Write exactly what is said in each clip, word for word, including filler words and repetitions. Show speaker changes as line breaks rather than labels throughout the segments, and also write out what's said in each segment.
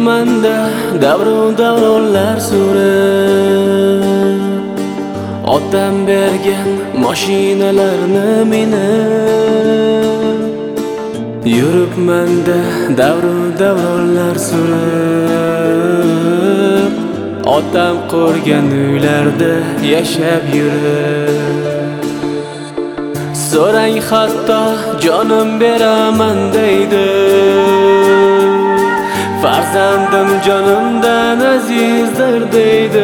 Yuribmanda davru davronlar surib, otam bergan mashinalarni minib. Yuribmanda davru davronlar surib, otam qurgan uylarda yashab yurib. So'rang hatto jonim beraman deydi, farzandim jonimdan azizdir deydi.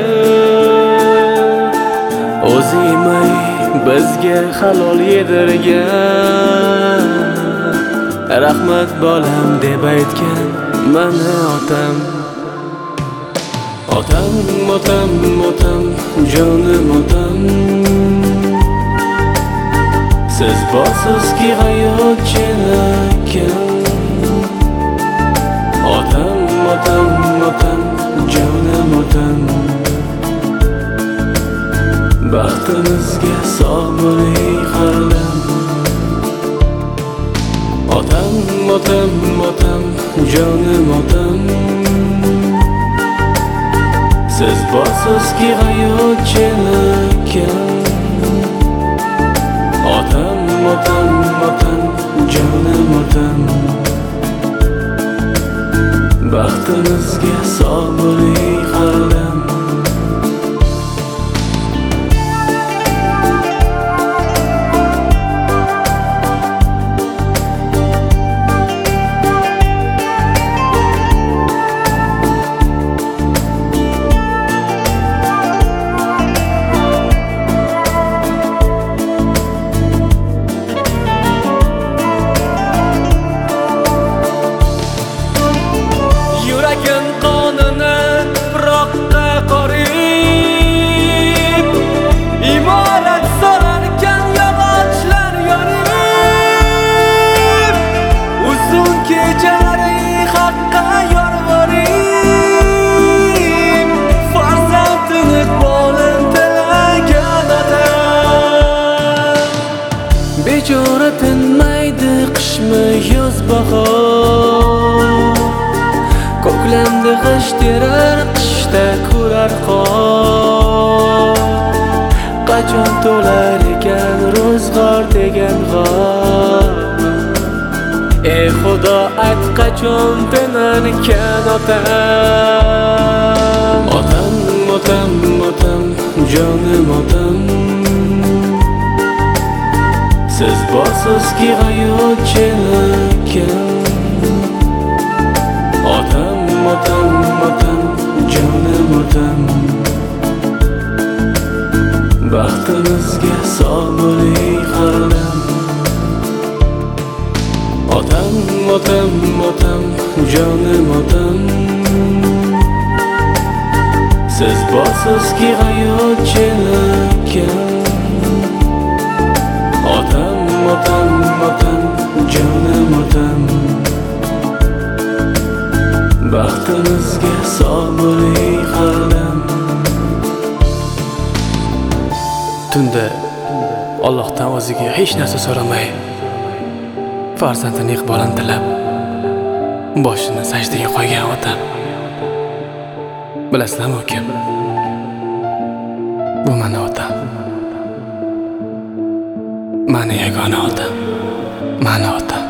O'zimay bizga halol yedirgan, rahmat bolam deb aytgan mana otam. Otam, otam, otam, jonim otam. Siz borsizki hayot chinakam. Otam, otam, otam, jonim otam. Baxtimizga sog' bo'ling hardam. Otam, otam, otam, jonim otam. Siz borsizki hayot chinakam. Otam, otam, otam, jonim otam. Baxtimizga sog' bo'ling hardam. Bechora tinmaydi qishmi yoz bahor, ko'klamda g'isht terar, qishda ko'rar qor. Qachon to'lar ekan ro'zg'or degan g'or? Ey Xudo ayt qachon tinar ekan otam. Otam, otam, otam, jonim otam. Siz borsizki hayot chinakam. Otam, otam, otam, jonim otam. Baxtimizga sog' bo'ling hardam. Otam, otam, otam, jonim otam. Siz borsizki hayot chinakam. Otam, otam, otam, jonim otam. Baxtimizga sog' bo'ling hardam. Tunda Allohdan o'ziga hech narsa so'ramay, farzandining iqbolini tilab, boshini sajdaga qo'ygan otam. Bilasizlarmi kim? Bu meni otam. Mani yagona otam. Mani otam.